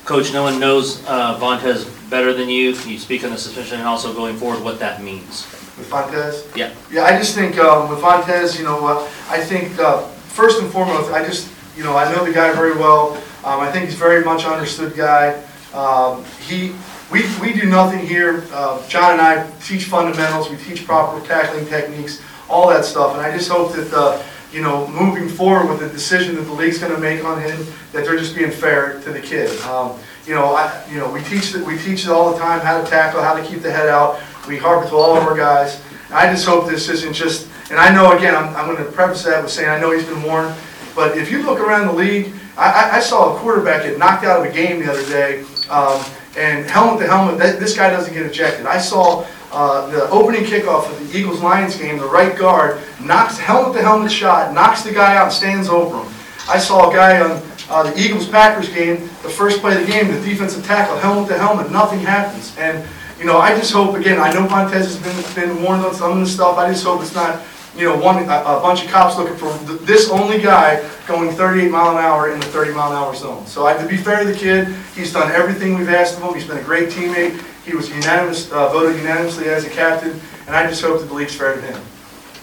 Coach, no one knows Vontez better than you. Can you speak on the suspension and also going forward what that means? With Vontez? Yeah. Yeah, I just think with Vontez, I think first and foremost, I know the guy very well. I think he's very much understood guy. We do nothing here. John and I teach fundamentals. We teach proper tackling techniques, all that stuff. And I just hope that moving forward with the decision that the league's going to make on him, that they're just being fair to the kid. We teach it all the time, how to tackle, how to keep the head out. We harp to all of our guys. I just hope this isn't just, and I know again, I'm going to preface that with saying I know he's been warned, but if you look around the league, I saw a quarterback get knocked out of a game the other day, and helmet to helmet, this guy doesn't get ejected. I saw the opening kickoff of the Eagles-Lions game, the right guard knocks helmet-to-helmet shot, knocks the guy out and stands over him. I saw a guy on the Eagles-Packers game, the first play of the game, the defensive tackle, helmet-to-helmet, nothing happens. And, I just hope, again, I know Vontez has been warned on some of this stuff. I just hope it's not, a bunch of cops looking for this only guy going 38 mile an hour in the 30 mile an hour zone. So to be fair to the kid, he's done everything we've asked of him. He's been a great teammate. He was voted unanimously as a captain, and I just hope that the league's fair to him.